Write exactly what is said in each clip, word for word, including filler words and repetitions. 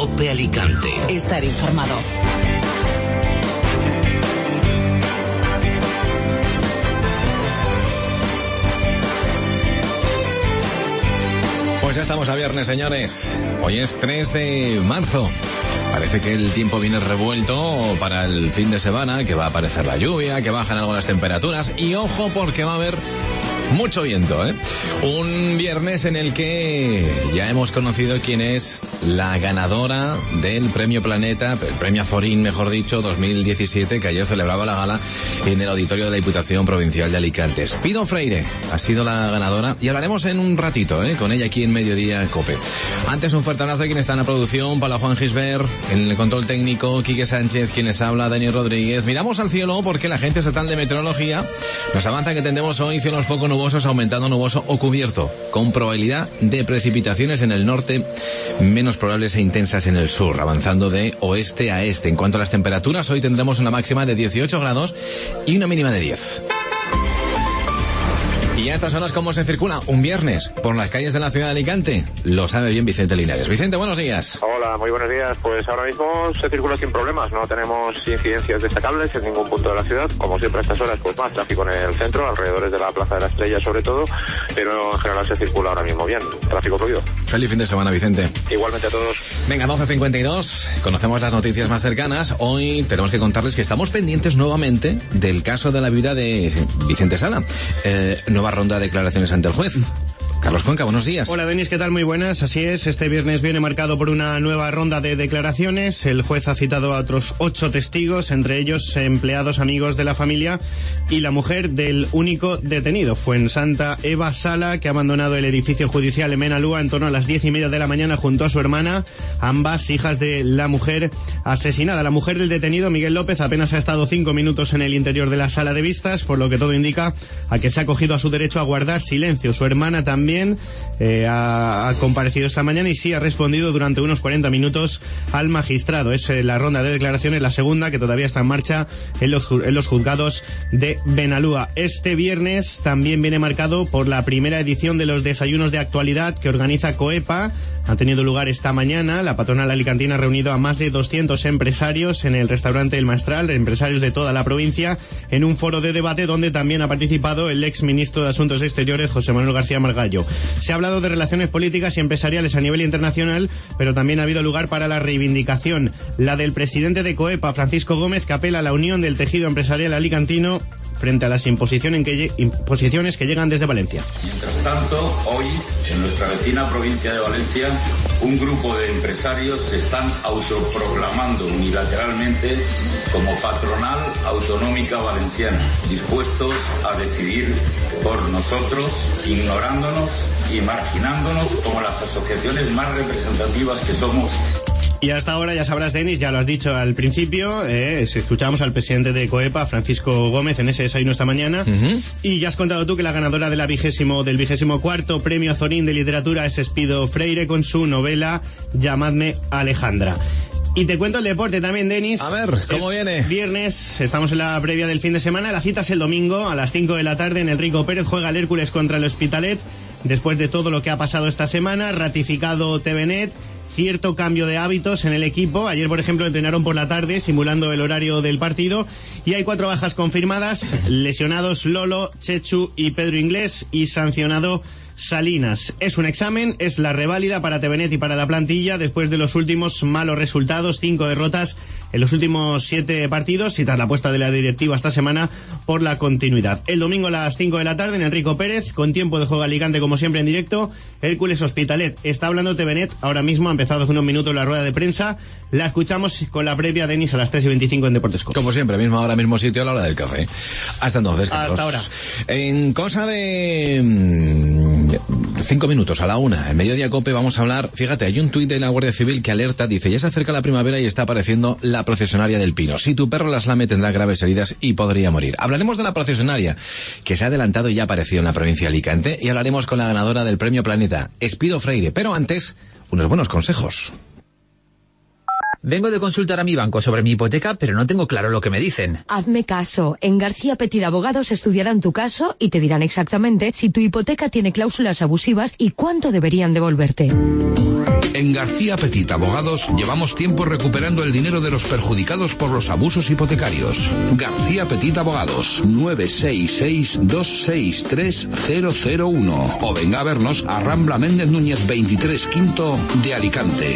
COPE Alicante. Estar informado. Pues ya estamos a viernes, señores. Hoy es tres de marzo. Parece que el tiempo viene revuelto para el fin de semana, que va a aparecer la lluvia, que bajan algo las temperaturas. Y ojo, porque va a haber mucho viento, ¿eh? Un viernes en el que ya hemos conocido quién es la ganadora del Premio Planeta, el Premio Azorín, mejor dicho, dos mil diecisiete, que ayer celebraba la gala en el auditorio de la Diputación Provincial de Alicante. Espido Freire ha sido la ganadora y hablaremos en un ratito, ¿eh? Con ella aquí en Mediodía COPE. Antes, un fuerte abrazo a quien está en la producción, Paula Juan Gisbert, en el control técnico, Quique Sánchez, quien les habla, Dani Rodríguez. Miramos al cielo porque la Agencia Estatal de Meteorología nos avanza que tendremos hoy cielos poco nubosos, aumentando nuboso o cubierto, con probabilidad de precipitaciones en el norte, menos probables e intensas en el sur, avanzando de oeste a este. En cuanto a las temperaturas, hoy tendremos una máxima de dieciocho grados y una mínima de diez. Y a estas horas, ¿cómo se circula un viernes por las calles de la ciudad de Alicante? Lo sabe bien Vicente Linares. Vicente, buenos días. Hola, muy buenos días. Pues ahora mismo se circula sin problemas. No tenemos incidencias destacables en ningún punto de la ciudad. Como siempre a estas horas, pues más tráfico en el centro, alrededores de la Plaza de la Estrella sobre todo, pero en general se circula ahora mismo bien. Tráfico fluido. Feliz fin de semana, Vicente. Igualmente a todos. Venga, doce cincuenta y dos. Conocemos las noticias más cercanas. Hoy tenemos que contarles que estamos pendientes nuevamente del caso de la viuda de Vicente Sala. Eh, nueva ronda de declaraciones ante el juez. Carlos Cuenca, buenos días. Hola, Denis, ¿qué tal? Muy buenas. Así es, este viernes viene marcado por una nueva ronda de declaraciones. El juez ha citado a otros ocho testigos, entre ellos empleados, amigos de la familia y la mujer del único detenido, Fuensanta Eva Sala, que ha abandonado el edificio judicial en Benalúa en torno a las diez y media de la mañana junto a su hermana, ambas hijas de la mujer asesinada. La mujer del detenido, Miguel López, apenas ha estado cinco minutos en el interior de la sala de vistas, por lo que todo indica a que se ha acogido a su derecho a guardar silencio. Su hermana también Eh, ha, ha comparecido esta mañana y sí ha respondido durante unos cuarenta minutos al magistrado. Es eh, la ronda de declaraciones, la segunda, que todavía está en marcha en los, en los juzgados de Benalúa. Este viernes también viene marcado por la primera edición de los desayunos de actualidad que organiza COEPA. Ha tenido lugar esta mañana. La patronal alicantina ha reunido a más de doscientos empresarios en el restaurante El Maestral, empresarios de toda la provincia, en un foro de debate donde también ha participado el ex ministro de Asuntos Exteriores, José Manuel García Margallo. Se ha hablado de relaciones políticas y empresariales a nivel internacional, pero también ha habido lugar para la reivindicación, la del presidente de COEPA, Francisco Gómez, que apela a la unión del tejido empresarial alicantino frente a las imposiciones que, imposiciones que llegan desde Valencia. Mientras tanto, hoy, en nuestra vecina provincia de Valencia, un grupo de empresarios se están autoproclamando unilateralmente como patronal autonómica valenciana, dispuestos a decidir por nosotros, ignorándonos y marginándonos como las asociaciones más representativas que somos. Y hasta ahora, ya sabrás, Denis, ya lo has dicho al principio, eh, escuchábamos al presidente de COEPA, Francisco Gómez, en ese desayuno esta mañana, uh-huh. Y ya has contado tú que la ganadora de la vigésimo, del vigésimo cuarto Premio Azorín de Literatura es Espido Freire con su novela Llamadme Alejandra. Y te cuento el deporte también, Denis. A ver, ¿cómo es viene? Viernes, estamos en la previa del fin de semana. La cita es el domingo a las cinco de la tarde en el Rico Pérez. Juega el Hércules contra el Hospitalet. Después de todo lo que ha pasado esta semana, ratificado T V Net, cierto cambio de hábitos en el equipo. Ayer, por ejemplo, entrenaron por la tarde simulando el horario del partido y hay cuatro bajas confirmadas, lesionados Lolo, Chechu y Pedro Inglés y sancionado Salinas. Es un examen, es la reválida para T V Net y para la plantilla después de los últimos malos resultados, cinco derrotas en los últimos siete partidos y tras la apuesta de la directiva esta semana por la continuidad. El domingo a las cinco de la tarde en Enrico Pérez, con tiempo de juego Alicante como siempre en directo, Hércules Hospitalet. Está hablando T V Net ahora mismo, ha empezado hace unos minutos la rueda de prensa, la escuchamos con la previa, Denis, a las tres y veinticinco en Deportes COPE. Como siempre, mismo ahora, mismo sitio a la hora del café. Hasta entonces, Carlos. Hasta ahora. En cosa de mmm, cinco minutos, a la una, en Mediodía COPE vamos a hablar, fíjate, hay un tuit de la Guardia Civil que alerta, dice, ya se acerca la primavera y está apareciendo la procesionaria del Pino. Si tu perro las lame tendrá graves heridas y podría morir. Hablaremos de la procesionaria, que se ha adelantado y ya apareció en la provincia de Alicante, y hablaremos con la ganadora del Premio Planeta, Espido Freire, pero antes, unos buenos consejos. Vengo de consultar a mi banco sobre mi hipoteca, pero no tengo claro lo que me dicen. Hazme caso. En García Petit Abogados estudiarán tu caso y te dirán exactamente si tu hipoteca tiene cláusulas abusivas y cuánto deberían devolverte. En García Petit Abogados llevamos tiempo recuperando el dinero de los perjudicados por los abusos hipotecarios. García Petit Abogados, nueve seis seis, dos seis tres, cero cero uno. O venga a vernos a Rambla Méndez Núñez veintitrés, Quinto de Alicante.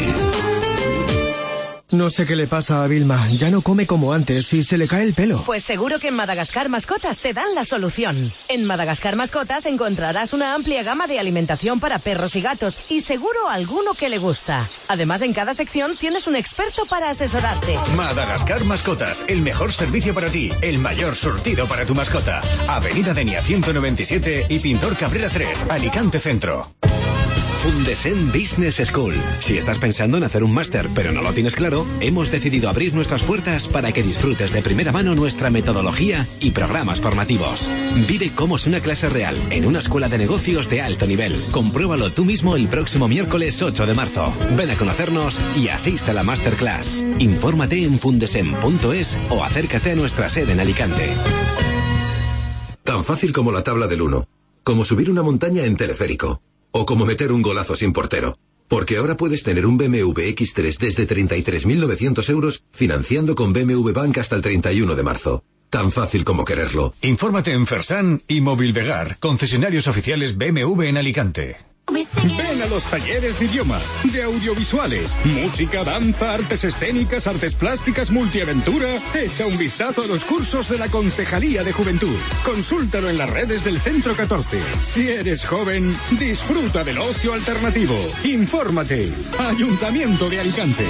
No sé qué le pasa a Vilma, ya no come como antes y se le cae el pelo. Pues seguro que en Madagascar Mascotas te dan la solución. En Madagascar Mascotas encontrarás una amplia gama de alimentación para perros y gatos y seguro alguno que le gusta. Además, en cada sección tienes un experto para asesorarte. Madagascar Mascotas, el mejor servicio para ti, el mayor surtido para tu mascota. Avenida Denia ciento noventa y siete y Pintor Cabrera tres, Alicante Centro. Fundesen Business School. Si estás pensando en hacer un máster pero no lo tienes claro, hemos decidido abrir nuestras puertas para que disfrutes de primera mano nuestra metodología y programas formativos. Vive cómo es una clase real en una escuela de negocios de alto nivel. Compruébalo tú mismo el próximo miércoles ocho de marzo. Ven a conocernos y asiste a la masterclass. Infórmate en fundesen punto es o acércate a nuestra sede en Alicante. Tan fácil como la tabla del uno, como subir una montaña en teleférico, o como meter un golazo sin portero. Porque ahora puedes tener un B M W X tres desde treinta y tres mil novecientos euros financiando con B M W Bank hasta el treinta y uno de marzo. Tan fácil como quererlo. Infórmate en Fersan y Movilvegar, concesionarios oficiales B M W en Alicante. Ven a los talleres de idiomas, de audiovisuales, música, danza, artes escénicas, artes plásticas, multiaventura. Echa un vistazo a los cursos de la Concejalía de Juventud. Consúltalo en las redes del Centro catorce. Si eres joven, disfruta del ocio alternativo. Infórmate. Ayuntamiento de Alicante.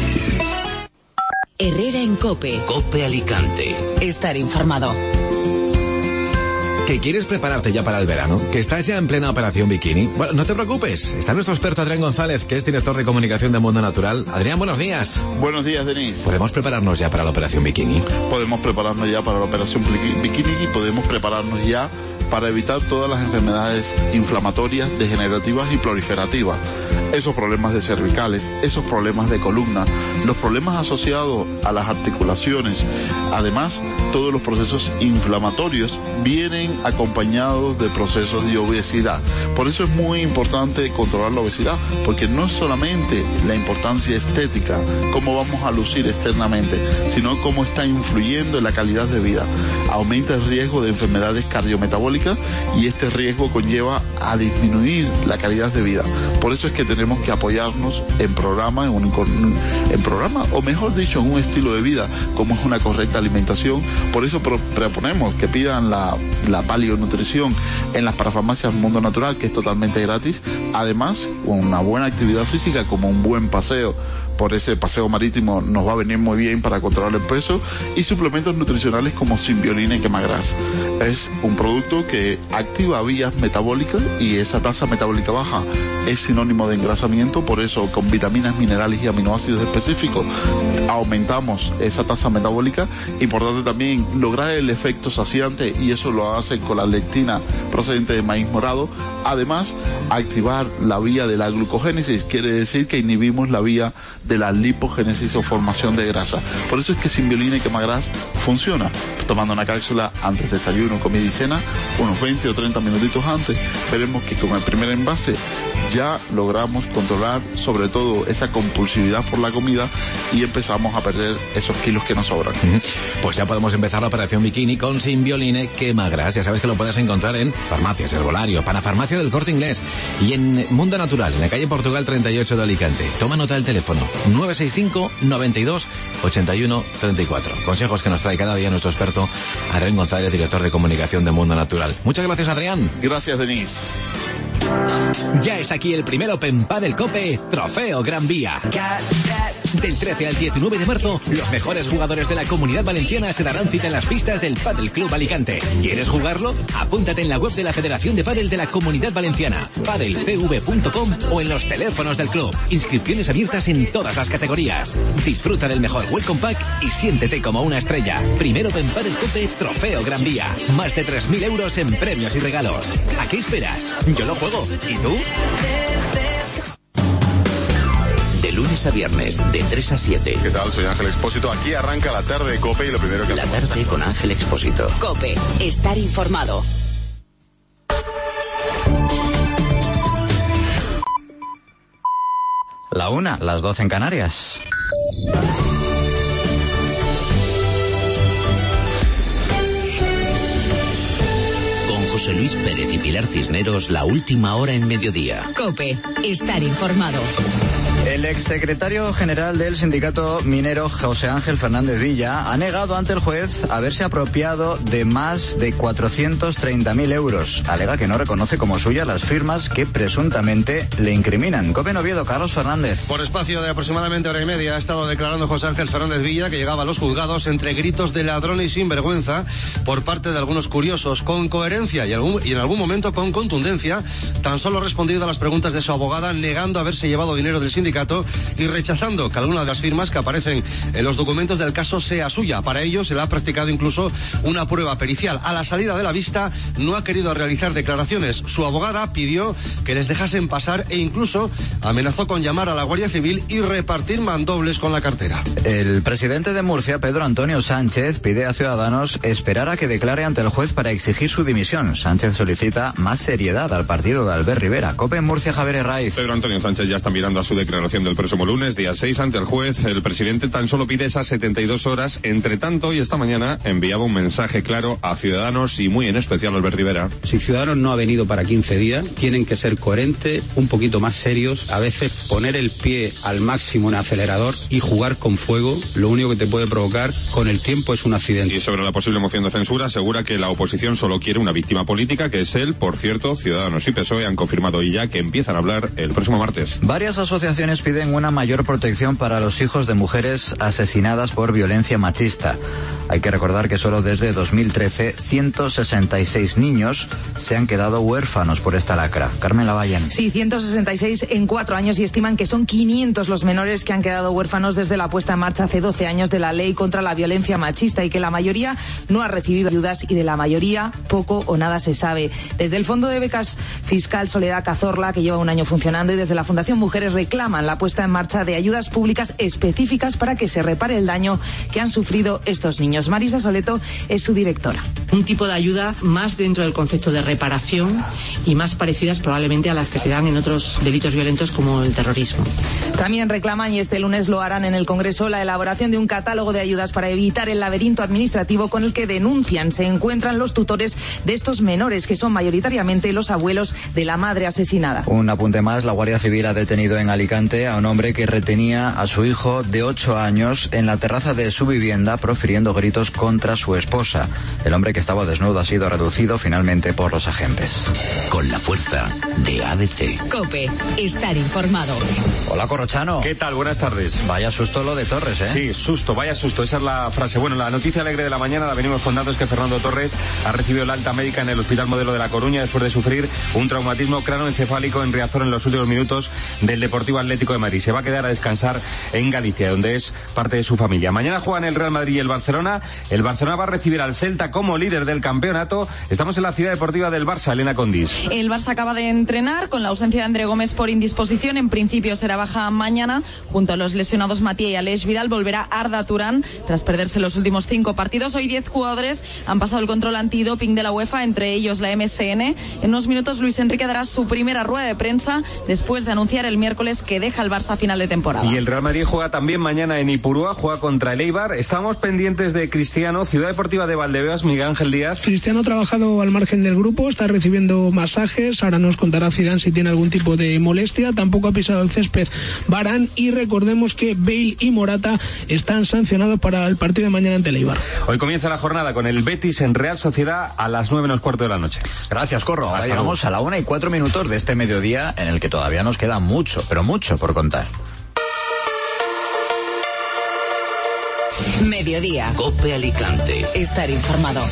Herrera en COPE. COPE Alicante. Estar informado. ¿Que quieres prepararte ya para el verano? ¿Que estás ya en plena operación bikini? Bueno, no te preocupes. Está nuestro experto Adrián González, que es director de comunicación de Mundo Natural. Adrián, buenos días. Buenos días, Denis. ¿Podemos prepararnos ya para la operación bikini? Podemos prepararnos ya para la operación bikini y podemos prepararnos ya para evitar todas las enfermedades inflamatorias, degenerativas y proliferativas. Esos problemas de cervicales, esos problemas de columna, los problemas asociados a las articulaciones. Además, todos los procesos inflamatorios vienen acompañados de procesos de obesidad. Por eso es muy importante controlar la obesidad, porque no es solamente la importancia estética, cómo vamos a lucir externamente, sino cómo está influyendo en la calidad de vida. Aumenta el riesgo de enfermedades cardiometabólicas y este riesgo conlleva a disminuir la calidad de vida. Por eso es que tenemos que apoyarnos en programa, en un en programa, o mejor dicho, en un estilo de vida, como es una correcta alimentación. Por eso pro, proponemos que pidan la, la paleonutrición en las parafarmacias Mundo Natural, que es totalmente gratis. Además, una buena actividad física como un buen paseo por ese paseo marítimo nos va a venir muy bien para controlar el peso, y suplementos nutricionales como Simbiolina y Quemagras. Es un producto que activa vías metabólicas y esa tasa metabólica baja es sinónimo de engrasamiento. Por eso, con vitaminas, minerales y aminoácidos específicos aumentamos esa tasa metabólica. Importante también lograr el efecto saciante, y eso lo hace con la lectina procedente de maíz morado. Además, activar la vía de la glucogénesis, quiere decir que inhibimos la vía de la lipogénesis o formación de grasa. Por eso es que Simbiolina y Quemagras funciona. Tomando una cápsula antes de desayuno, comida y cena, unos veinte o treinta minutitos antes, veremos que con el primer envase ya logramos controlar sobre todo esa compulsividad por la comida y empezamos a perder esos kilos que nos sobran. Pues ya podemos empezar la operación bikini con Simbioline Quemagras. Ya sabes que lo puedes encontrar en farmacias, herbolario, Panafarmacia del Corte Inglés y en Mundo Natural, en la calle Portugal treinta y ocho de Alicante. Toma nota del teléfono nueve seis cinco, noventa y dos, ochenta y uno, treinta y cuatro. Consejos que nos trae cada día nuestro experto Adrián González, director de comunicación de Mundo Natural. Muchas gracias, Adrián. Gracias, Denise. Ya está aquí el primer Open Padel Cope Trofeo Gran Vía. Del trece al diecinueve de marzo, los mejores jugadores de la Comunidad Valenciana se darán cita en las pistas del Padel Club Alicante. ¿Quieres jugarlo? Apúntate en la web de la Federación de Padel de la Comunidad Valenciana, padel c v punto com, o en los teléfonos del club. Inscripciones abiertas en todas las categorías. Disfruta del mejor Welcome Pack y siéntete como una estrella. Primer Open Padel Cope Trofeo Gran Vía. Más de tres mil euros en premios y regalos. ¿A qué esperas? Yo lo juego. ¿Y tú? De lunes a viernes, de tres a siete. ¿Qué tal? Soy Ángel Expósito. Aquí arranca la tarde de COPE y lo primero que La tarde con Ángel Expósito. COPE. Estar informado. La una, las doce en Canarias. Con José Luis Pérez y Pilar Cisneros, la última hora en mediodía. COPE, estar informado. El exsecretario general del sindicato minero, José Ángel Fernández Villa, ha negado ante el juez haberse apropiado de más de cuatrocientos treinta mil euros. Alega que no reconoce como suya las firmas que presuntamente le incriminan. COPE en Oviedo, Carlos Fernández. Por espacio de aproximadamente hora y media ha estado declarando José Ángel Fernández Villa que llegaba a los juzgados entre gritos de ladrón y sinvergüenza por parte de algunos curiosos, con coherencia y, algún, y en algún momento con contundencia. Tan solo ha respondido a las preguntas de su abogada, negando haberse llevado dinero del sindicato y rechazando que alguna de las firmas que aparecen en los documentos del caso sea suya. Para ello se le ha practicado incluso una prueba pericial. A la salida de la vista no ha querido realizar declaraciones. Su abogada pidió que les dejasen pasar e incluso amenazó con llamar a la Guardia Civil y repartir mandobles con la cartera. El presidente de Murcia, Pedro Antonio Sánchez, pide a Ciudadanos esperar a que declare ante el juez para exigir su dimisión. Sánchez solicita más seriedad al partido de Albert Rivera. COPE en Murcia, Javier Herraiz. Pedro Antonio Sánchez ya está mirando a su declaración del próximo lunes, día seis, ante el juez. El presidente tan solo pide esas setenta y dos horas. Entre tanto, y esta mañana enviaba un mensaje claro a Ciudadanos y muy en especial a Albert Rivera. Si Ciudadanos no ha venido para quince días, tienen que ser coherentes, un poquito más serios, a veces poner el pie al máximo en el acelerador y jugar con fuego, lo único que te puede provocar con el tiempo es un accidente. Y sobre la posible moción de censura, asegura que la oposición solo quiere una víctima política, que es él. Por cierto, Ciudadanos y P S O E han confirmado ya que empiezan a hablar el próximo martes. Varias asociaciones piden una mayor protección para los hijos de mujeres asesinadas por violencia machista. Hay que recordar que solo desde dos mil trece ciento sesenta y seis niños se han quedado huérfanos por esta lacra. Carmen Lavalle. Sí, ciento sesenta y seis en cuatro años y estiman que son quinientos los menores que han quedado huérfanos desde la puesta en marcha hace doce años de la ley contra la violencia machista y que la mayoría no ha recibido ayudas y de la mayoría poco o nada se sabe. Desde el Fondo de Becas Fiscal Soledad Cazorla, que lleva un año funcionando, y desde la Fundación Mujeres reclaman la puesta en marcha de ayudas públicas específicas para que se repare el daño que han sufrido estos niños. Marisa Soleto es su directora. Un tipo de ayuda más dentro del concepto de reparación y más parecidas probablemente a las que se dan en otros delitos violentos como el terrorismo. También reclaman, y este lunes lo harán en el Congreso, la elaboración de un catálogo de ayudas para evitar el laberinto administrativo con el que denuncian se encuentran los tutores de estos menores, que son mayoritariamente los abuelos de la madre asesinada. Un apunte más, la Guardia Civil ha detenido en Alicante a un hombre que retenía a su hijo de ocho años en la terraza de su vivienda profiriendo gritos contra su esposa. El hombre que estaba desnudo ha sido reducido finalmente por los agentes. Con la fuerza de A D C. COPE, estar informado. Hola, Corrochano. ¿Qué tal? Buenas tardes. Vaya susto lo de Torres, ¿eh? Sí, susto, vaya susto. Esa es la frase. Bueno, la noticia alegre de la mañana la venimos contando, es que Fernando Torres ha recibido la alta médica en el Hospital Modelo de La Coruña después de sufrir un traumatismo cráneoencefálico en Riazor en los últimos minutos del Deportivo Atlético de Madrid. Se va a quedar a descansar en Galicia, donde es parte de su familia. Mañana juegan el Real Madrid y el Barcelona. El Barcelona va a recibir al Celta como líder del campeonato. Estamos en la ciudad deportiva del Barça, Elena Condis. El Barça acaba de entrenar con la ausencia de André Gómez por indisposición. En principio será baja mañana. Junto a los lesionados Matías y Aleix Vidal volverá Arda Turán tras perderse los últimos cinco partidos. Hoy diez jugadores han pasado el control antidoping de la UEFA, entre ellos la M S N. En unos minutos Luis Enrique dará su primera rueda de prensa después de anunciar el miércoles que deja el Barça a final de temporada. Y el Real Madrid juega también mañana en Ipurúa, juega contra el Eibar. Estamos pendientes de Cristiano, Ciudad Deportiva de Valdebebas, Miguel Ángel Díaz. Cristiano ha trabajado al margen del grupo, está recibiendo masajes, ahora nos contará Zidane si tiene algún tipo de molestia. Tampoco ha pisado el césped Varane, y recordemos que Bale y Morata están sancionados para el partido de mañana ante el Eibar. Hoy comienza la jornada con el Betis en Real Sociedad a las nueve menos cuarto de la noche. Gracias, Corro. Ahora llegamos a la una y cuatro minutos de este mediodía en el que todavía nos queda mucho, pero mucho por contar. Mediodía. COPE Alicante. Estar informado.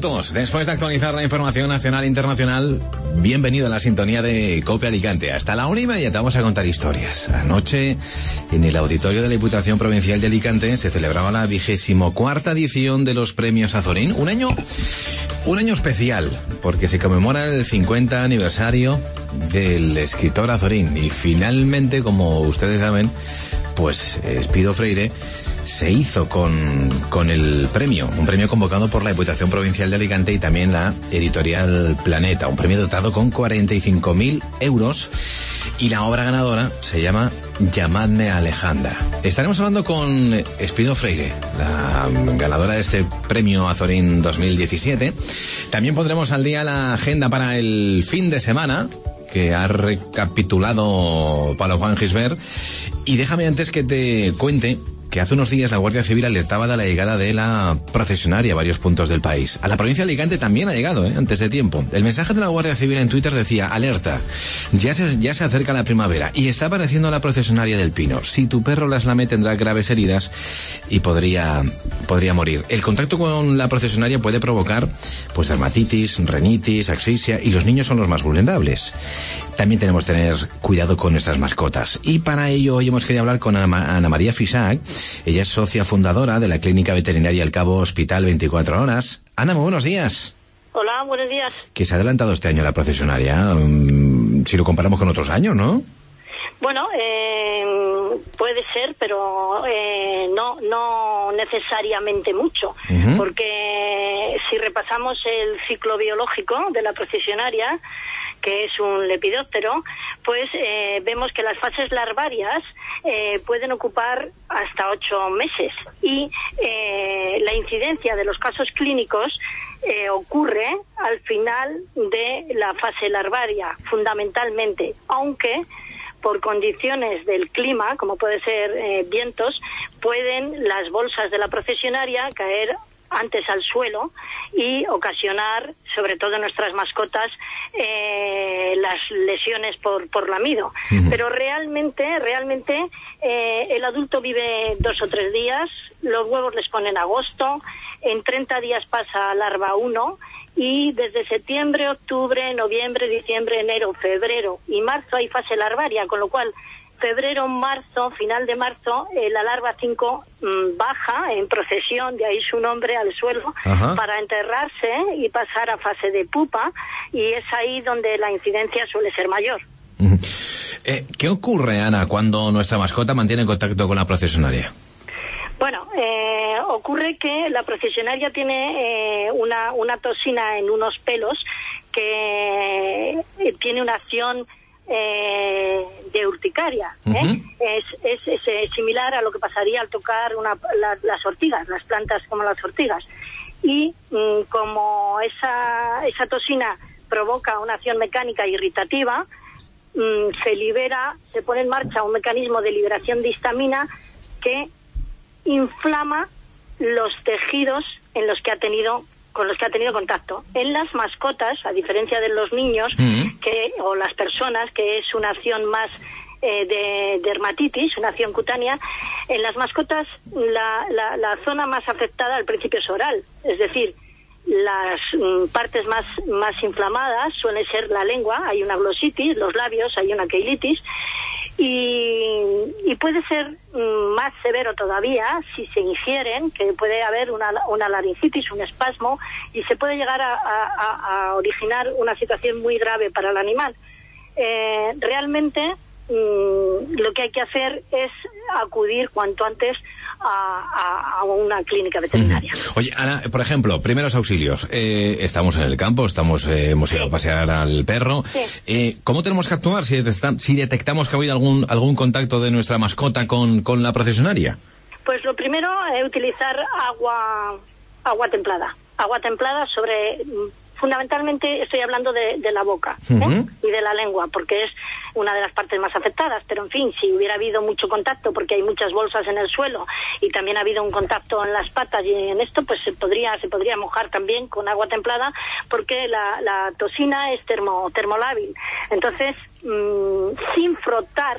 minutos después de actualizar la información nacional e internacional. Bienvenido a la sintonía de COPE Alicante. Hasta la una y media te vamos a contar historias. Anoche, en el auditorio de la Diputación Provincial de Alicante, se celebraba la vigésimo cuarta edición de los premios Azorín. Un año, un año especial, porque se conmemora el cincuenta aniversario del escritor Azorín. Y finalmente, como ustedes saben, pues Espido Freire se hizo con, con el premio, un premio convocado por la Diputación Provincial de Alicante y también la editorial Planeta, un premio dotado con cuarenta y cinco mil euros, y la obra ganadora se llama Llamadme Alejandra. Estaremos hablando con Espido Freire, la ganadora de este premio Azorín dos mil diecisiete. También pondremos al día la agenda para el fin de semana, que ha recapitulado Pablo Juan Gisbert. Y déjame antes que te cuente que hace unos días la Guardia Civil alertaba de la llegada de la procesionaria a varios puntos del país. A la provincia de Alicante también ha llegado, ¿eh? antes de tiempo. El mensaje de la Guardia Civil en Twitter decía: alerta, ya se, ya se acerca la primavera y está apareciendo la procesionaria del Pino. Si tu perro las lame tendrá graves heridas y podría, podría morir. El contacto con la procesionaria puede provocar pues dermatitis, rinitis, asfixia, y los niños son los más vulnerables. También tenemos que tener cuidado con nuestras mascotas. Y para ello hoy hemos querido hablar con Ana, Ana María Fisac. Ella es socia fundadora de la Clínica Veterinaria El Cabo Hospital veinticuatro horas. Ana, muy buenos días. Hola, buenos días. Que se ha adelantado este año la procesionaria, um, si lo comparamos con otros años, ¿no? Bueno, eh, puede ser, pero eh, no no necesariamente mucho, uh-huh. porque si repasamos el ciclo biológico de la procesionaria, que es un lepidóptero, pues eh, vemos que las fases larvarias eh, pueden ocupar hasta ocho meses y eh, la incidencia de los casos clínicos eh, ocurre al final de la fase larvaria, fundamentalmente, aunque por condiciones del clima, como puede ser eh, vientos, pueden las bolsas de la procesionaria caer antes al suelo y ocasionar, sobre todo en nuestras mascotas, eh, las lesiones por, por lamido. Uh-huh. Pero realmente, realmente eh, el adulto vive dos o tres días, los huevos les ponen agosto, en treinta días pasa a larva uno, y desde septiembre, octubre, noviembre, diciembre, enero, febrero y marzo hay fase larvaria, con lo cual febrero, marzo, final de marzo, eh, la larva cinco mmm, baja en procesión, de ahí su nombre, al suelo, Ajá. para enterrarse y pasar a fase de pupa, y es ahí donde la incidencia suele ser mayor. Uh-huh. Eh, ¿Qué ocurre, Ana, cuando nuestra mascota mantiene contacto con la procesionaria? Bueno, eh, ocurre que la procesionaria tiene eh, una, una toxina en unos pelos que eh, tiene una acción eh, de urticaria. ¿eh? Uh-huh. es, es, es, es similar a lo que pasaría al tocar una, la, las ortigas, las plantas como las ortigas. Y mm, como esa, esa toxina provoca una acción mecánica irritativa, mm, se libera, se pone en marcha un mecanismo de liberación de histamina que inflama los tejidos en los que ha tenido con los que ha tenido contacto. En las mascotas, a diferencia de los niños uh-huh. que o las personas, que es una acción más eh, de dermatitis, una acción cutánea, en las mascotas la, la, la zona más afectada al principio es oral, es decir, las mm, partes más más inflamadas suele ser la lengua, hay una glositis, los labios, hay una queilitis. Y, y puede ser mm, más severo todavía si se ingieren, que puede haber una, una laringitis, un espasmo, y se puede llegar a, a, a originar una situación muy grave para el animal. Eh, realmente mm, lo que hay que hacer es acudir cuanto antes A, a, a una clínica veterinaria. Oye, Ana, por ejemplo, primeros auxilios. Eh, estamos en el campo, estamos eh, hemos ido sí. a pasear al perro. Sí. Eh, ¿Cómo tenemos que actuar si, detecta, si detectamos que ha habido algún algún contacto de nuestra mascota con, con la procesionaria? Pues lo primero es utilizar agua agua templada. Agua templada sobre... Fundamentalmente estoy hablando de, de la boca ¿eh? uh-huh. y de la lengua, porque es una de las partes más afectadas. Pero, en fin, si hubiera habido mucho contacto, porque hay muchas bolsas en el suelo, y también ha habido un contacto en las patas y en esto, pues se podría se podría mojar también con agua templada, porque la, la toxina es termo, termolábil. Entonces, mmm, sin frotar,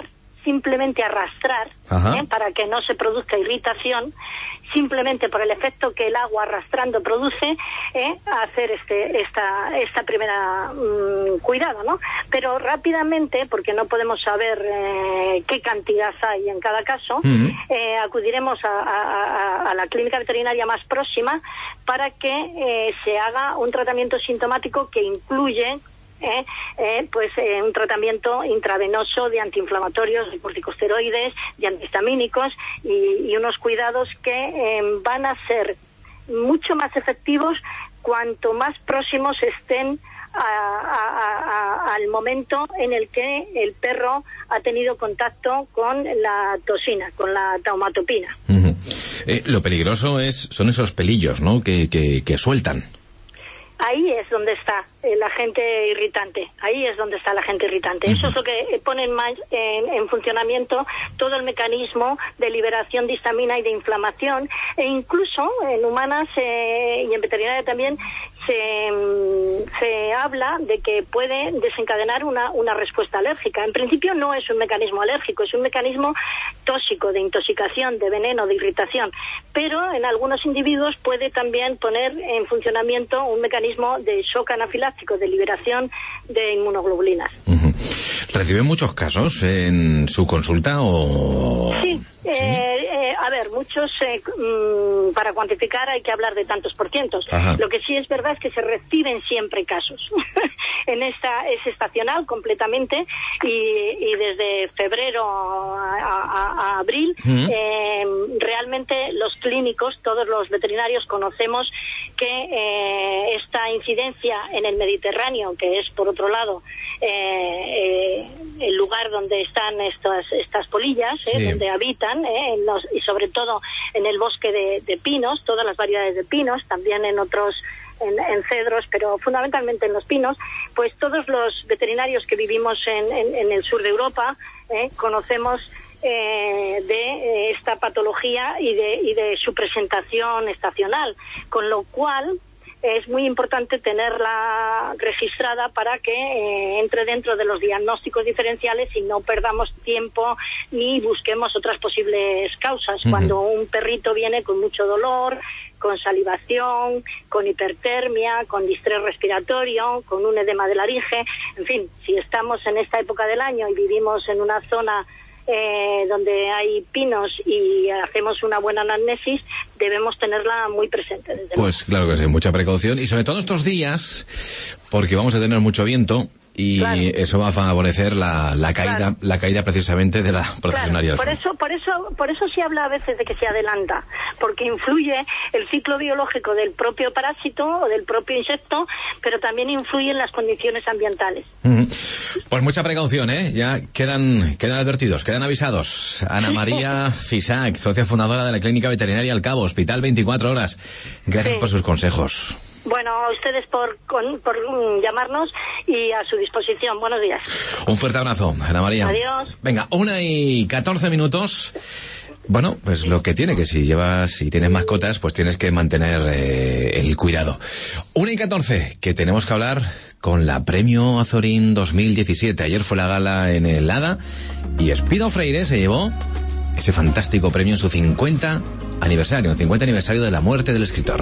simplemente arrastrar, ¿eh? para que no se produzca irritación, simplemente por el efecto que el agua arrastrando produce, ¿eh? hacer este esta esta primera mmm, cuidado, ¿no? Pero rápidamente, porque no podemos saber eh, qué cantidad hay en cada caso, uh-huh. eh, acudiremos a, a, a la clínica veterinaria más próxima para que eh, se haga un tratamiento sintomático que incluye Eh, eh, pues eh, un tratamiento intravenoso de antiinflamatorios, de corticosteroides, de antihistamínicos y, y unos cuidados que eh, van a ser mucho más efectivos cuanto más próximos estén a, a, a, al momento en el que el perro ha tenido contacto con la toxina, con la taumatopina. Uh-huh. Eh, lo peligroso es son esos pelillos, ¿no? que, que, que sueltan. Ahí es donde está el agente irritante, ahí es donde está el agente irritante. Uh-huh. Eso es lo que pone en, en, en funcionamiento todo el mecanismo de liberación de histamina y de inflamación, e incluso en humanas eh, y en veterinaria también se, se habla de que puede desencadenar una, una respuesta alérgica. En principio no es un mecanismo alérgico, es un mecanismo tóxico, de intoxicación, de veneno, de irritación, pero en algunos individuos puede también poner en funcionamiento un mecanismo de shock anafiláctico, de liberación de inmunoglobulinas. Uh-huh. ¿Reciben muchos casos en su consulta o...? Sí, ¿Sí? Eh, eh, a ver, muchos, eh, mmm, para cuantificar hay que hablar de tantos por cientos. Ajá. Lo que sí es verdad es que se reciben siempre casos. En esta es estacional completamente y, y desde febrero a, a, a abril uh-huh. eh, realmente los clínicos, todos los veterinarios conocemos que eh, esta incidencia en el Mediterráneo, que es por otro lado eh, eh, el lugar donde están estas estas polillas, eh, sí. donde habitan, eh, en los, y sobre todo en el bosque de, de pinos, todas las variedades de pinos, también en otros En, en cedros, pero fundamentalmente en los pinos, pues todos los veterinarios que vivimos en, en, en el sur de Europa eh, conocemos eh, de eh, esta patología y de, y de su presentación estacional, con lo cual es muy importante tenerla registrada para que eh, entre dentro de los diagnósticos diferenciales y no perdamos tiempo ni busquemos otras posibles causas. Uh-huh. Cuando un perrito viene con mucho dolor, con salivación, con hipertermia, con distrés respiratorio, con un edema de laringe, en fin, si estamos en esta época del año y vivimos en una zona Eh, donde hay pinos y hacemos una buena anamnesis, debemos tenerla muy presente. Desde pues claro que sí, mucha precaución y sobre todo estos días, porque vamos a tener mucho viento y claro. eso va a favorecer la, la caída, claro. la caída precisamente de la procesionaria. Claro, por eso, por eso, por eso se habla a veces de que se adelanta, porque influye el ciclo biológico del propio parásito o del propio insecto, pero también influye en las condiciones ambientales. Mm. Pues mucha precaución, ¿eh? Ya quedan, quedan advertidos, quedan avisados. Ana María Fisac, socia fundadora de la Clínica Veterinaria El Cabo, Hospital veinticuatro horas. Gracias sí. por sus consejos. Bueno, a ustedes por, con, por um, llamarnos y a su disposición. Buenos días. Un fuerte abrazo, Ana María. Adiós. Venga, una y catorce minutos. Bueno, pues lo que tiene, que si llevas, si tienes mascotas, pues tienes que mantener eh, el cuidado. Una y catorce, que tenemos que hablar con la Premio Azorín dos mil diecisiete. Ayer fue la gala en el Hada y Espido Freire se llevó ese fantástico premio en su cincuenta aniversario, el cincuenta aniversario de la muerte del escritor.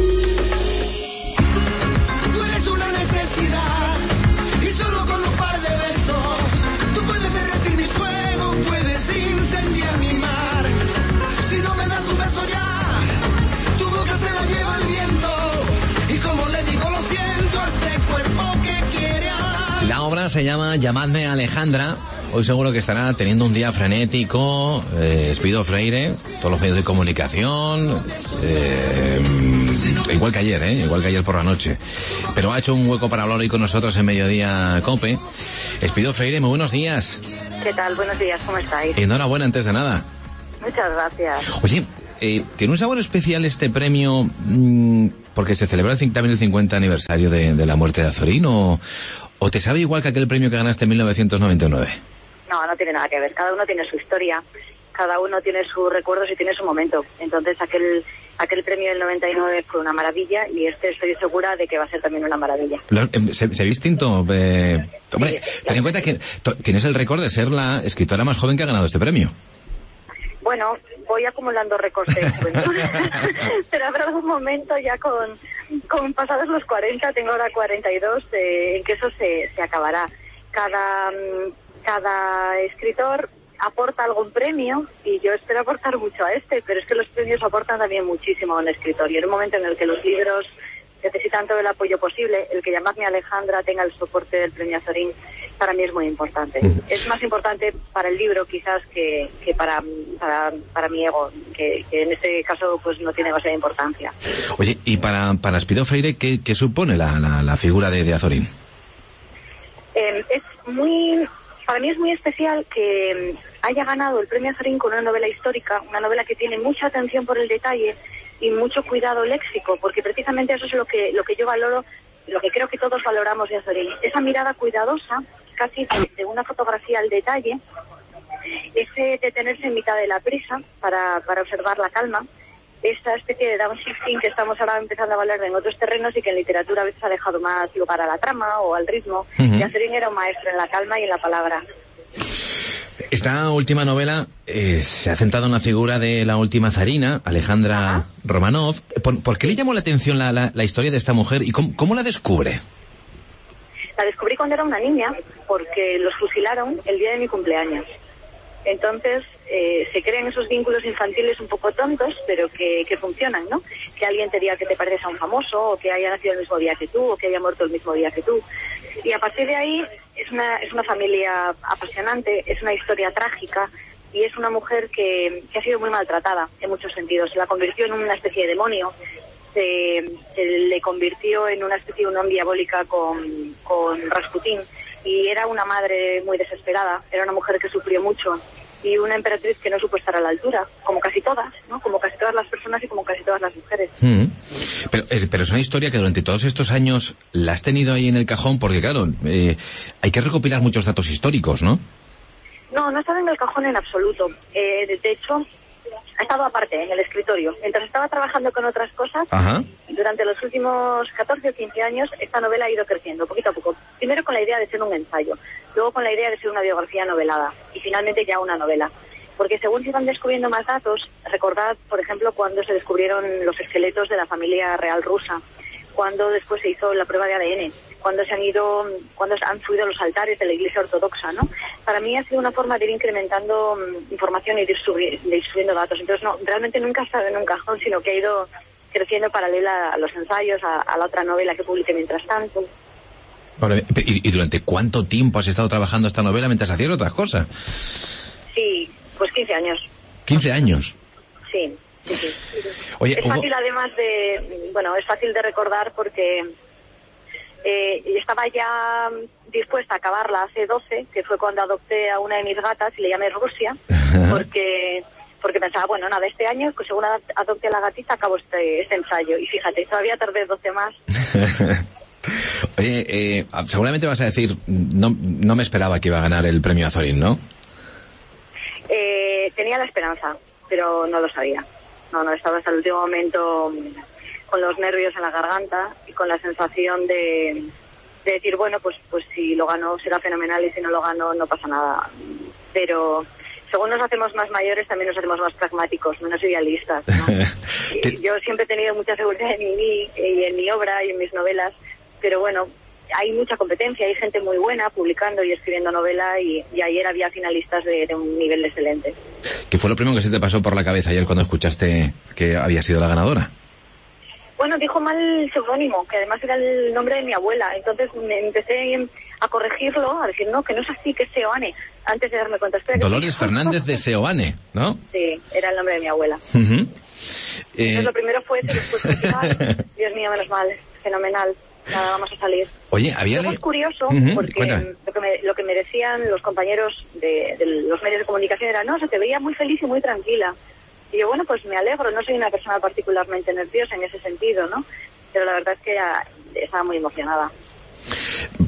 La obra se llama Llamadme Alejandra. Hoy seguro que estará teniendo un día frenético. eh, Espido Freire, todos los medios de comunicación, eh, igual que ayer, eh, igual que ayer por la noche. Pero ha hecho un hueco para hablar hoy con nosotros en Mediodía Cope. Espido Freire, muy buenos días. ¿Qué tal? Buenos días, ¿cómo estáis? Enhorabuena antes de nada. Muchas gracias. Oye, eh, ¿tiene un sabor especial este premio mmm, porque se celebra el, también el cincuenta aniversario de, de la muerte de Azorín o, o te sabe igual que aquel premio que ganaste en mil novecientos noventa y nueve? No, no tiene nada que ver. Cada uno tiene su historia, cada uno tiene sus recuerdos y tiene su momento. Entonces aquel Aquel premio del noventa y nueve fue una maravilla y este estoy segura de que va a ser también una maravilla. ¿Se, se ve distinto? Eh, hombre, sí, ten en cuenta que to, tienes el récord de ser la escritora más joven que ha ganado este premio. Bueno, voy acumulando récords de juventud, pero habrá algún momento ya con, con pasados los cuarenta, tengo ahora cuarenta y dos, eh, en que eso se, se acabará. Cada, cada escritor aporta algún premio y yo espero aportar mucho a este, pero es que los premios aportan también muchísimo a un escritor y en un momento en el que los libros necesitan todo el apoyo posible, el que llamadme Alejandra tenga el soporte del premio Azorín para mí es muy importante. Es más importante para el libro quizás que, que para, para, para mi ego, que, que en este caso pues no tiene demasiada importancia. Oye, y para, para Espido Freire, ¿qué, qué supone la, la, la figura de, de Azorín? Eh, es muy... Para mí es muy especial que haya ganado el premio Azorín con una novela histórica, una novela que tiene mucha atención por el detalle y mucho cuidado léxico, porque precisamente eso es lo que lo que yo valoro, lo que creo que todos valoramos de Azorín. Esa mirada cuidadosa, casi de, de una fotografía al detalle, ese detenerse en mitad de la prisa para, para observar la calma, esa especie de downshifting que estamos ahora empezando a valer en otros terrenos y que en literatura a veces ha dejado más lugar a la trama o al ritmo. Uh-huh. Y Azorín era un maestro en la calma y en la palabra. Esta última novela eh, se ha centrado en la figura de la última zarina, Alejandra Ajá. Romanov. ¿Por, ¿Por qué le llamó la atención la, la, la historia de esta mujer y cómo, cómo la descubre? La descubrí cuando era una niña porque los fusilaron el día de mi cumpleaños. Entonces eh, se crean esos vínculos infantiles un poco tontos, pero que, que funcionan, ¿no? Que alguien te diga que te pareces a un famoso, o que haya nacido el mismo día que tú, o que haya muerto el mismo día que tú. Y a partir de ahí es una, es una familia apasionante, es una historia trágica, y es una mujer que, que ha sido muy maltratada en muchos sentidos. Se la convirtió en una especie de demonio, se, se le convirtió en una especie de unión diabólica con, con Rasputín, y era una madre muy desesperada, era una mujer que sufrió mucho y una emperatriz que no supo estar a la altura, como casi todas, ¿no? Como casi todas las personas y como casi todas las mujeres. Mm. Pero, es, pero es una historia que durante todos estos años la has tenido ahí en el cajón porque, claro, eh, hay que recopilar muchos datos históricos, ¿no? No, no estaba en el cajón en absoluto. Eh, de, de hecho, ha estado aparte, en el escritorio. Mientras estaba trabajando con otras cosas, Ajá. durante los últimos catorce o quince años, esta novela ha ido creciendo, poquito a poco. Primero con la idea de ser un ensayo, luego con la idea de ser una biografía novelada, y finalmente ya una novela. Porque según se iban descubriendo más datos, recordad, por ejemplo, cuando se descubrieron los esqueletos de la familia real rusa, cuando después se hizo la prueba de A D N, cuando se han ido, cuando han subido los altares de la Iglesia Ortodoxa, ¿no? Para mí ha sido una forma de ir incrementando um, información y de ir, subir, de ir subiendo datos. Entonces, no, realmente nunca ha estado en un cajón, sino que ha ido creciendo paralela a los ensayos, a, a la otra novela que publiqué mientras tanto. Vale, ¿y, ¿Y durante cuánto tiempo has estado trabajando esta novela mientras hacías otras cosas? Sí, pues quince años. ¿quince años? Sí, sí, sí. Oye, es Hugo... fácil además de, bueno, es fácil de recordar porque eh, estaba ya dispuesta a acabarla hace doce, que fue cuando adopté a una de mis gatas y le llamé Rusia, porque porque pensaba, bueno, nada, este año, pues según adopté a la gatita, acabo este, este ensayo. Y fíjate, todavía tardé doce más. Oye, eh, seguramente vas a decir, no, no me esperaba que iba a ganar el premio Azorín, ¿no? Eh, tenía la esperanza, pero no lo sabía. No, no, estaba hasta el último momento con los nervios en la garganta y con la sensación de, de decir, bueno, pues pues si lo gano será fenomenal y si no lo gano no pasa nada. Pero según nos hacemos más mayores también nos hacemos más pragmáticos, menos idealistas, ¿no? Yo siempre he tenido mucha seguridad en mí y en mi obra y en mis novelas, pero bueno, hay mucha competencia, hay gente muy buena publicando y escribiendo novela y, y ayer había finalistas de, de un nivel excelente. ¿Qué fue lo primero que se te pasó por la cabeza ayer cuando escuchaste que había sido la ganadora? Bueno, dijo mal el seudónimo, que además era el nombre de mi abuela, entonces me empecé a corregirlo, a decir, no, que no es así, que es Seoane, antes de darme cuenta. Espera, Dolores que... Fernández de Seoane, ¿no? Sí, era el nombre de mi abuela. Uh-huh. Entonces eh... lo primero fue, después fue, Dios mío, menos mal, fenomenal. Nada, vamos a salir. Oye, había... Luego es curioso, uh-huh, porque lo que, me, lo que me decían los compañeros de, de los medios de comunicación era, no, se te veía muy feliz y muy tranquila. Y yo, bueno, pues me alegro, no soy una persona particularmente nerviosa en ese sentido, ¿no? Pero la verdad es que ya estaba muy emocionada.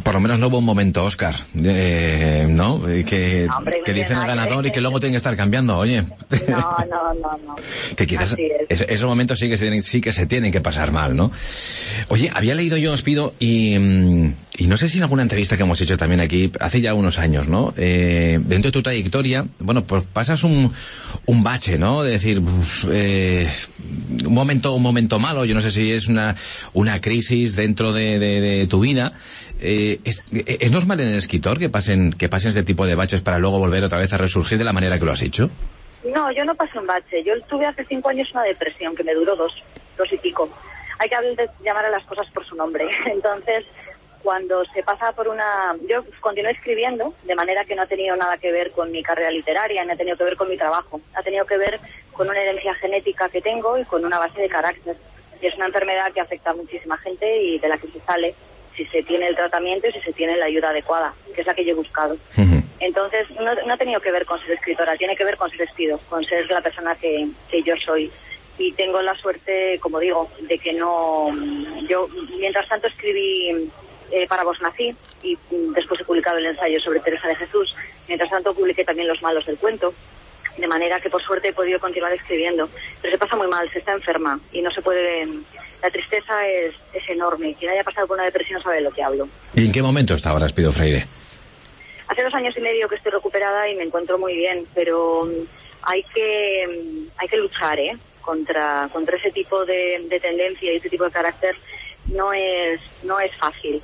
Por lo menos no hubo un momento Oscar, eh, ¿no? Que, no, hombre, que dicen el ganador y que luego tienen que estar cambiando, oye. No, no, no, no. Que quizás es. esos momentos sí que, se tienen, sí que se tienen que pasar mal, ¿no? Oye, había leído yo, os pido, y, y no sé si en alguna entrevista que hemos hecho también aquí, hace ya unos años, ¿no? Eh, dentro de tu trayectoria, bueno, pues pasas un, un bache, ¿no? De decir, uf, eh, un momento, un momento malo, yo no sé si es una, una crisis dentro de, de, de tu vida. Eh, ¿es, ¿Es normal en el escritor que pasen que pasen este tipo de baches para luego volver otra vez a resurgir de la manera que lo has hecho? No, yo no pasé un bache. Yo tuve hace cinco años una depresión que me duró dos, dos y pico. Hay que llamar a las cosas por su nombre. Entonces, cuando se pasa por una... Yo continué escribiendo, de manera que no ha tenido nada que ver con mi carrera literaria, no ha tenido que ver con mi trabajo. Ha tenido que ver con una herencia genética que tengo y con una base de carácter. Y es una enfermedad que afecta a muchísima gente y de la que se sale si se tiene el tratamiento y si se tiene la ayuda adecuada, que es la que yo he buscado. Uh-huh. Entonces, no, no ha tenido que ver con ser escritora, tiene que ver con ser despido, con ser la persona que, que yo soy. Y tengo la suerte, como digo, de que no... Yo, mientras tanto, escribí eh, Para vos nací, y después he publicado el ensayo sobre Teresa de Jesús. Mientras tanto, publiqué también Los malos del cuento, de manera que, por suerte, he podido continuar escribiendo. Pero se pasa muy mal, se está enferma, y no se puede... La tristeza es, es enorme. Quien haya pasado por una depresión sabe de lo que hablo. ¿Y en qué momento está ahora, Espido Freire? Hace dos años y medio que estoy recuperada y me encuentro muy bien, pero hay que hay que luchar, ¿eh? Contra contra ese tipo de, de tendencia y ese tipo de carácter. No es no es fácil.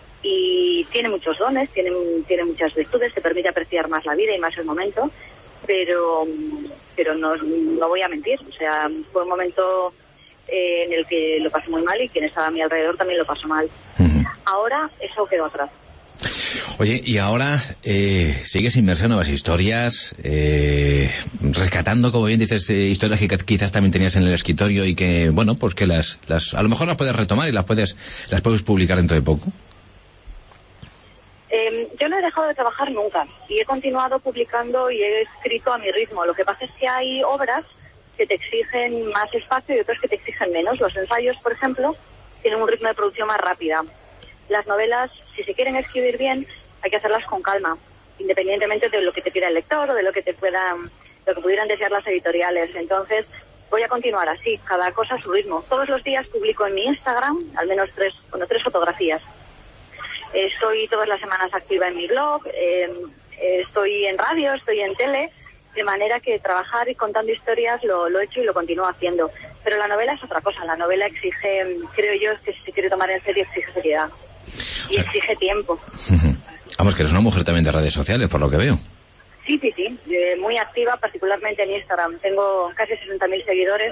Y tiene muchos dones, tiene, tiene muchas virtudes, te permite apreciar más la vida y más el momento, pero pero no, no voy a mentir. O sea, fue un momento... Eh, en el que lo pasé muy mal y quien estaba a mi alrededor también lo pasó mal. Uh-huh. Ahora eso quedó atrás. Oye, y ahora eh, sigues inmersa en nuevas historias, eh, rescatando, como bien dices, eh, historias que quizás también tenías en el escritorio y que, bueno, pues que las, las a lo mejor las puedes retomar y las puedes, las puedes publicar dentro de poco. Eh, yo no he dejado de trabajar nunca y he continuado publicando y he escrito a mi ritmo. Lo que pasa es que hay obras que te exigen más espacio y otros que te exigen menos. Los ensayos, por ejemplo, tienen un ritmo de producción más rápida. Las novelas, si se quieren escribir bien, hay que hacerlas con calma, independientemente de lo que te pida el lector o de lo que te puedan, lo que pudieran desear las editoriales. Entonces, voy a continuar así, cada cosa a su ritmo. Todos los días publico en mi Instagram al menos tres, bueno, tres fotografías. Estoy todas las semanas activa en mi blog, eh, estoy en radio, estoy en tele. De manera que trabajar y contando historias lo, lo he hecho y lo continúo haciendo. Pero la novela es otra cosa. La novela exige, creo yo, que si se quiere tomar en serio, exige seriedad. Y o sea, exige tiempo. Vamos, que eres una mujer también de redes sociales, por lo que veo. Sí, sí, sí. Eh, muy activa, particularmente en Instagram. Tengo casi sesenta mil seguidores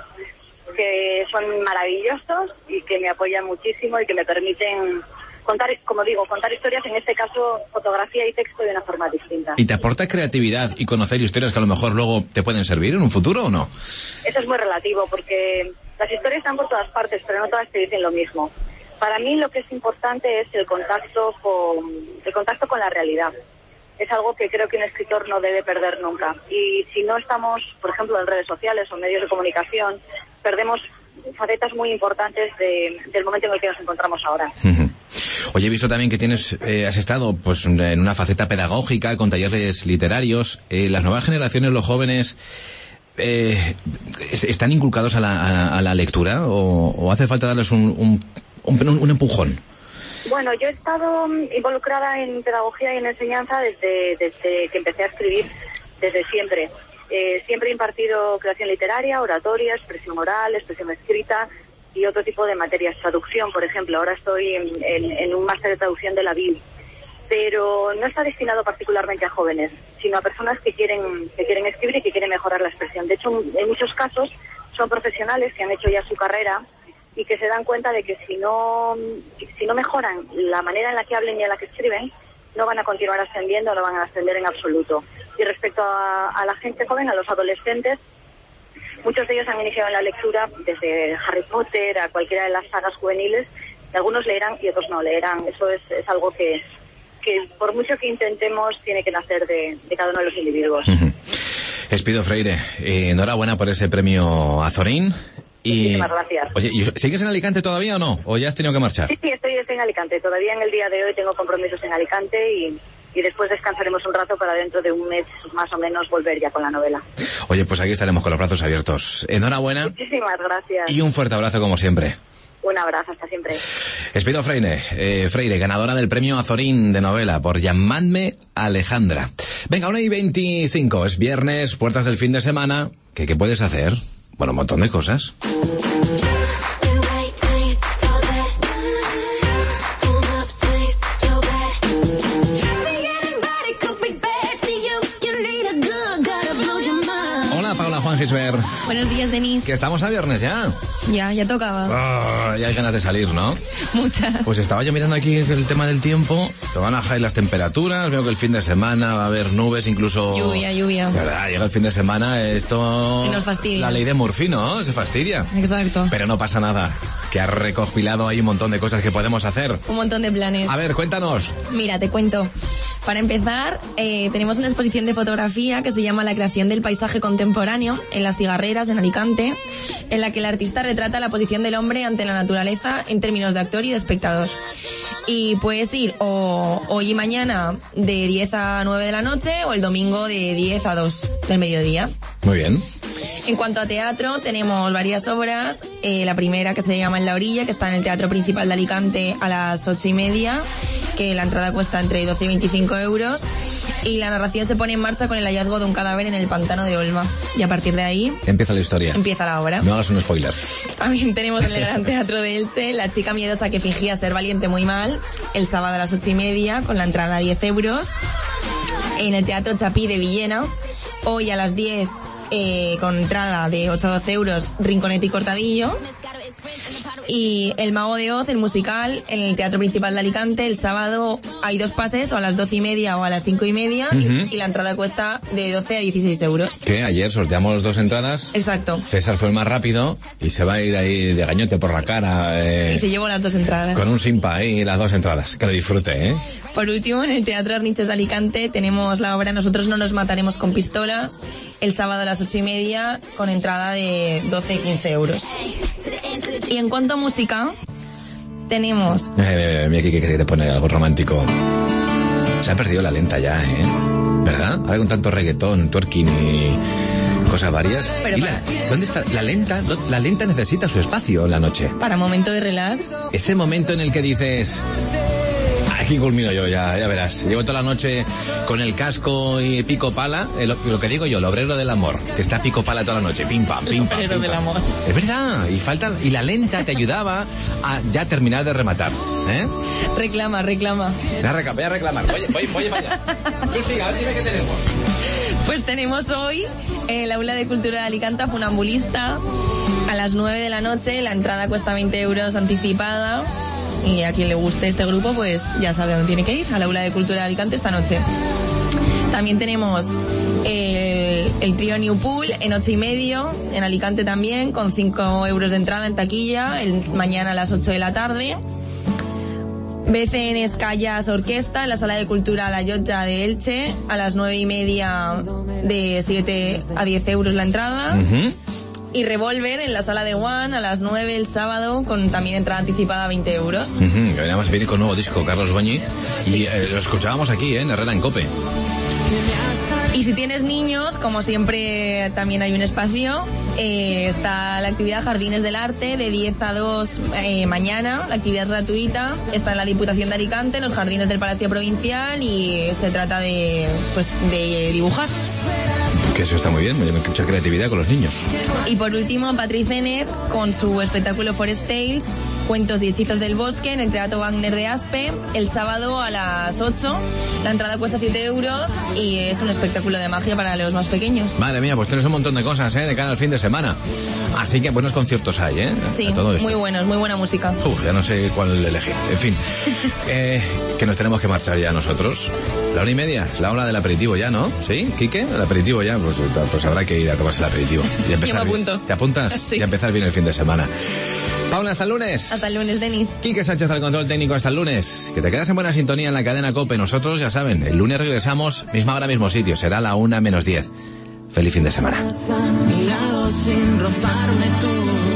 que son maravillosos y que me apoyan muchísimo y que me permiten... contar, como digo, contar historias, en este caso fotografía y texto de una forma distinta. ¿Y te aporta creatividad y conocer historias que a lo mejor luego te pueden servir en un futuro o no? Eso es muy relativo porque las historias están por todas partes, pero no todas te dicen lo mismo. Para mí lo que es importante es el contacto con, el contacto con la realidad. Es algo que creo que un escritor no debe perder nunca. Y si no estamos, por ejemplo, en redes sociales o medios de comunicación, perdemos facetas muy importantes de, del momento en el que nos encontramos ahora. Uh-huh. Oye, he visto también que tienes, eh, has estado pues en una faceta pedagógica, con talleres literarios. Eh, las nuevas generaciones, los jóvenes, eh, ¿están inculcados a la, a, a la lectura o, o hace falta darles un, un, un, un empujón? Bueno, yo he estado involucrada en pedagogía y en enseñanza desde, desde que empecé a escribir, desde siempre. Eh, siempre he impartido creación literaria, oratoria, expresión oral, expresión escrita y otro tipo de materias, traducción, por ejemplo. Ahora estoy en, en, en un máster de traducción de la Biblia, pero no está destinado particularmente a jóvenes, sino a personas que quieren que quieren escribir y que quieren mejorar la expresión. De hecho, en muchos casos son profesionales que han hecho ya su carrera y que se dan cuenta de que si no si no mejoran la manera en la que hablen y en la que escriben, no van a continuar ascendiendo, no van a ascender en absoluto. Y respecto a, a la gente joven, a los adolescentes, muchos de ellos han iniciado en la lectura desde Harry Potter a cualquiera de las sagas juveniles, y algunos leerán y otros no leerán. Eso es, es algo que, que por mucho que intentemos tiene que nacer de, de cada uno de los individuos. Uh-huh. Espido Freire, eh, enhorabuena por ese premio Azorín. Y, Muchísimas gracias. Oye, ¿y ¿sigues en Alicante todavía o no? ¿O ya has tenido que marchar? Sí, sí, estoy, estoy en Alicante. Todavía en el día de hoy tengo compromisos en Alicante y, y después descansaremos un rato para dentro de un mes más o menos volver ya con la novela. Oye, pues aquí estaremos con los brazos abiertos. Enhorabuena. Muchísimas gracias. Y un fuerte abrazo como siempre. Un abrazo, hasta siempre. Espido Freire, eh, Freire, ganadora del premio Azorín de novela por Llamadme Alejandra. Venga, una y veinticinco, es viernes, puertas del fin de semana. ¿Qué, qué puedes hacer? Bueno, un montón de cosas. Juan Gisbert. Buenos días, Denis. Que estamos a viernes ya. Ya, ya tocaba. Oh, ya hay ganas de salir, ¿no? Muchas. Pues estaba yo mirando aquí el tema del tiempo. Te van a bajar las temperaturas. Veo que el fin de semana va a haber nubes, incluso... Lluvia, lluvia. ¿Verdad? Llega el fin de semana, esto... Y nos fastidia. La ley de Murphy, ¿no? Se fastidia. Exacto. Pero no pasa nada. Que has recopilado ahí un montón de cosas que podemos hacer. Un montón de planes. A ver, cuéntanos. Mira, te cuento. Para empezar, eh, tenemos una exposición de fotografía que se llama La creación del paisaje contemporáneo en Las Cigarreras, en Alicante, en la que el artista retrata la posición del hombre ante la naturaleza en términos de actor y de espectador. Y puedes ir o hoy y mañana de diez a nueve de la noche o el domingo de diez a dos del mediodía. Muy bien. En cuanto a teatro, tenemos varias obras. Eh, la primera, que se llama En la orilla, que está en el Teatro Principal de Alicante a las ocho y media, que la entrada cuesta entre doce y veinticinco euros. Y la narración se pone en marcha con el hallazgo de un cadáver en el pantano de Olma. Y a partir de ahí... Empieza la historia. Empieza la obra. No hagas un spoiler. También tenemos en el Gran Teatro de Elche La chica miedosa que fingía ser valiente muy mal, el sábado a las ocho y media, con la entrada a diez euros. En el Teatro Chapí de Villena, hoy a las diez... Eh, con entrada de ocho a doce euros, Rinconete y Cortadillo. Y El Mago de Oz, el musical, en el Teatro Principal de Alicante, el sábado hay dos pases, o a las doce y media o a las cinco y media, uh-huh. y, y la entrada cuesta de doce a dieciséis euros. Que ayer sorteamos dos entradas. Exacto. César fue el más rápido y se va a ir ahí de gañote por la cara. Eh, y se llevó las dos entradas. Con un simpa ahí, las dos entradas. Que lo disfrute, ¿eh? Por último, en el Teatro Arniches de Alicante tenemos la obra Nosotros no nos mataremos con pistolas, el sábado a las ocho y media, con entrada de doce a quince euros. Y en cuanto a música, tenemos... Eh, mira aquí que te pone algo romántico. Se ha perdido la lenta ya, ¿eh? ¿Verdad? Ahora con tanto reggaetón, twerking y cosas varias. Pero ¿Y la, ¿Dónde está? La lenta, la lenta necesita su espacio en la noche. Para momento de relax. Ese momento en el que dices... Aquí culmino yo, ya, ya verás. Llevo toda la noche con el casco y pico pala, el, lo que digo yo, el obrero del amor, que está pico pala toda la noche, pim pam, pim pam. El obrero pim, del pam. amor. Es verdad, y falta, y la lenta te ayudaba a ya terminar de rematar, ¿eh? Reclama, reclama. Voy a reclamar, voy a reclamar, voy, voy, voy para allá. Tú siga, dime qué tenemos. Pues tenemos hoy en el Aula de Cultura de Alicante Funambulista a las nueve de la noche, la entrada cuesta veinte euros anticipada. Y a quien le guste este grupo, pues ya sabe dónde tiene que ir, al Aula de Cultura de Alicante esta noche. También tenemos el, el trío New Pool en ocho y medio, en Alicante también, con cinco euros de entrada en taquilla, el, mañana a las ocho de la tarde. B C N Escallas Orquesta en la Sala de Cultura La Llotja de Elche, a las nueve y media, de siete a diez euros la entrada. Uh-huh. Y Revolver en la Sala de One a las nueve el sábado, con también entrada anticipada a veinte euros. Uh-huh. Veníamos a venir con nuevo disco, Carlos Goñi, sí. Y eh, lo escuchábamos aquí, ¿eh? En Herrera en Cope. Y si tienes niños, como siempre también hay un espacio, eh, está la actividad Jardines del Arte de diez a dos eh, mañana, la actividad es gratuita, está en la Diputación de Alicante, en los jardines del Palacio Provincial, y se trata de, pues, de dibujar. Que eso está muy bien, mucha creatividad con los niños. Y por último, Patrick Zener con su espectáculo Forest Tales, Cuentos y Hechizos del Bosque, en el Teatro Wagner de Aspe, el sábado a las ocho. La entrada cuesta siete euros y es un espectáculo de magia para los más pequeños. Madre mía, pues tienes un montón de cosas, ¿eh? De cara al fin de semana. Así que buenos conciertos hay, ¿eh? Sí, todo esto. Muy buenos, muy buena música. Uf, ya no sé cuál elegir. En fin, eh, que nos tenemos que marchar ya nosotros. La hora y media, es la hora del aperitivo ya, ¿no? ¿Sí, Quique? El aperitivo ya, pues, pues habrá que ir a tomarse el aperitivo. Y empezar. Yo me apunto. Bien. ¿Te apuntas? Sí. Y a empezar bien el fin de semana. Paula, hasta el lunes. Hasta el lunes, Denis. Quique Sánchez al control técnico, hasta el lunes. Que te quedas en buena sintonía en la cadena COPE. Nosotros, ya saben, el lunes regresamos, misma hora, mismo sitio. Será la una menos diez. Feliz fin de semana. A mi lado sin rozarme tú.